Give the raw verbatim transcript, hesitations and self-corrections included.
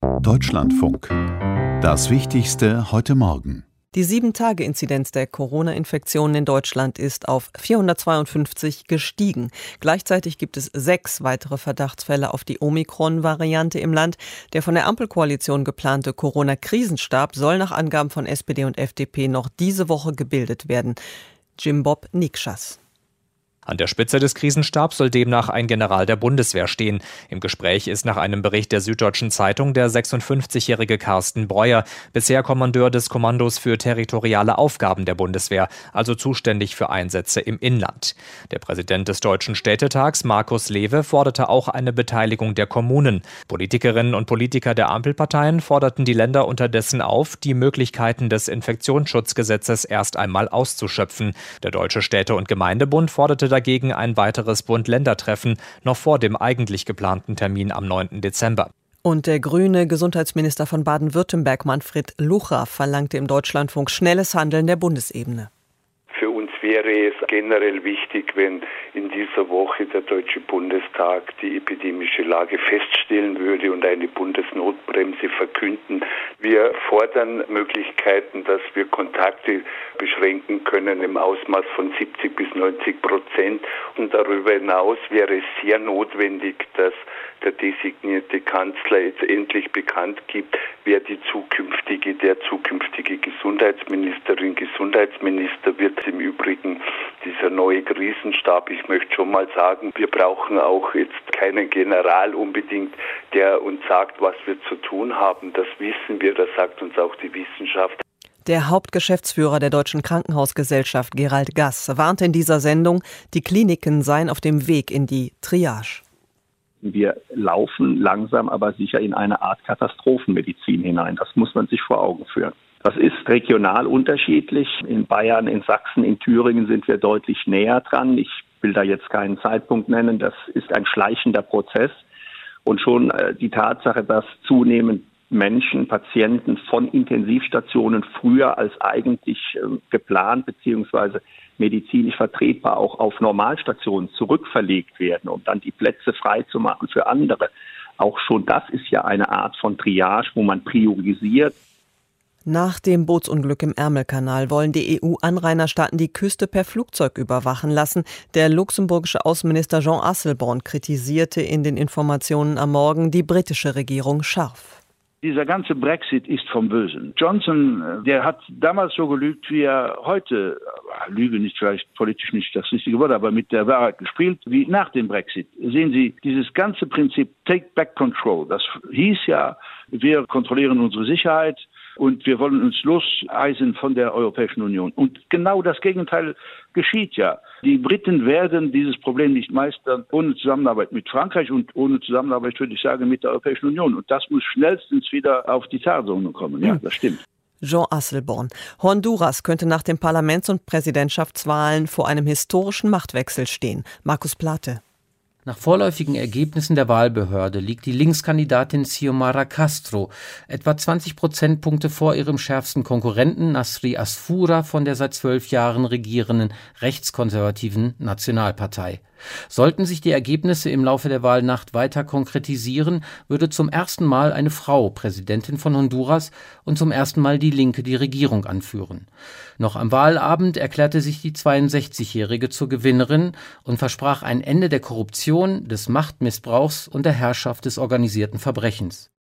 Deutschlandfunk. Das Wichtigste heute Morgen. Die sieben-Tage-Inzidenz der Corona-Infektionen in Deutschland ist auf vierhundertzweiundfünfzig gestiegen. Gleichzeitig gibt es sechs weitere Verdachtsfälle auf die Omikron-Variante im Land. Der von der Ampelkoalition geplante Corona-Krisenstab soll nach Angaben von S P D und F D P noch diese Woche gebildet werden. Jim-Bob Nikschas. An der Spitze des Krisenstabs soll demnach ein General der Bundeswehr stehen. Im Gespräch ist nach einem Bericht der Süddeutschen Zeitung der sechsundfünfzigjährige Carsten Breuer, bisher Kommandeur des Kommandos für territoriale Aufgaben der Bundeswehr, also zuständig für Einsätze im Inland. Der Präsident des Deutschen Städtetags, Markus Lewe, forderte auch eine Beteiligung der Kommunen. Politikerinnen und Politiker der Ampelparteien forderten die Länder unterdessen auf, die Möglichkeiten des Infektionsschutzgesetzes erst einmal auszuschöpfen. Der Deutsche Städte- und Gemeindebund forderte dagegen ein weiteres Bund-Länder-Treffen noch vor dem eigentlich geplanten Termin am neunten Dezember. Und der grüne Gesundheitsminister von Baden-Württemberg, Manfred Lucha, verlangte im Deutschlandfunk schnelles Handeln der Bundesebene. Für uns wäre es generell wichtig, wenn in dieser Woche der Deutsche Bundestag die epidemische Lage feststellen würde und eine Bundesnotbremse verkünden. Wir fordern Möglichkeiten, dass wir Kontakte beschränken können im Ausmaß von siebzig bis neunzig Prozent. Und darüber hinaus wäre es sehr notwendig, dass der designierte Kanzler jetzt endlich bekannt gibt, wer die zukünftige, der zukünftige Gesundheitsministerin, Gesundheitsminister wird. Im Übrigen dieser neue Krisenstab, ich möchte schon mal sagen, wir brauchen auch jetzt keinen General unbedingt, der uns sagt, was wir zu tun haben. Das wissen wir, das sagt uns auch die Wissenschaft. Der Hauptgeschäftsführer der Deutschen Krankenhausgesellschaft, Gerald Gass, warnte in dieser Sendung, die Kliniken seien auf dem Weg in die Triage. Wir laufen langsam, aber sicher in eine Art Katastrophenmedizin hinein. Das muss man sich vor Augen führen. Das ist regional unterschiedlich. In Bayern, in Sachsen, in Thüringen sind wir deutlich näher dran. Ich will da jetzt keinen Zeitpunkt nennen. Das ist ein schleichender Prozess. Und schon äh, die Tatsache, dass zunehmend Menschen, Patienten von Intensivstationen früher als eigentlich äh, geplant bzw. medizinisch vertretbar auch auf Normalstationen zurückverlegt werden, um dann die Plätze freizumachen für andere. Auch schon das ist ja eine Art von Triage, wo man priorisiert. Nach dem Bootsunglück im Ärmelkanal wollen die E U-Anrainerstaaten die Küste per Flugzeug überwachen lassen. Der luxemburgische Außenminister Jean Asselborn kritisierte in den Informationen am Morgen die britische Regierung scharf. Dieser ganze Brexit ist vom Bösen. Johnson, der hat damals so gelügt, wie er heute, Lüge nicht vielleicht politisch nicht das richtige Wort, aber mit der Wahrheit gespielt, wie nach dem Brexit. Sehen Sie, dieses ganze Prinzip Take Back Control, das hieß ja, wir kontrollieren unsere Sicherheit und wir wollen uns loseisen von der Europäischen Union. Und genau das Gegenteil geschieht ja. Die Briten werden dieses Problem nicht meistern ohne Zusammenarbeit mit Frankreich und ohne Zusammenarbeit, würde ich sagen, mit der Europäischen Union. Und das muss schnellstens wieder auf die Tagesordnung kommen. Ja, das stimmt. Jean Asselborn. Honduras könnte nach den Parlaments- und Präsidentschaftswahlen vor einem historischen Machtwechsel stehen. Markus Plate. Nach vorläufigen Ergebnissen der Wahlbehörde liegt die Linkskandidatin Xiomara Castro etwa zwanzig Prozentpunkte vor ihrem schärfsten Konkurrenten Nasri Asfura von der seit zwölf Jahren regierenden rechtskonservativen Nationalpartei. Sollten sich die Ergebnisse im Laufe der Wahlnacht weiter konkretisieren, würde zum ersten Mal eine Frau Präsidentin von Honduras und zum ersten Mal die Linke die Regierung anführen. Noch am Wahlabend erklärte sich die zweiundsechzigjährige zur Gewinnerin und versprach ein Ende der Korruption, des Machtmissbrauchs und der Herrschaft des organisierten Verbrechens.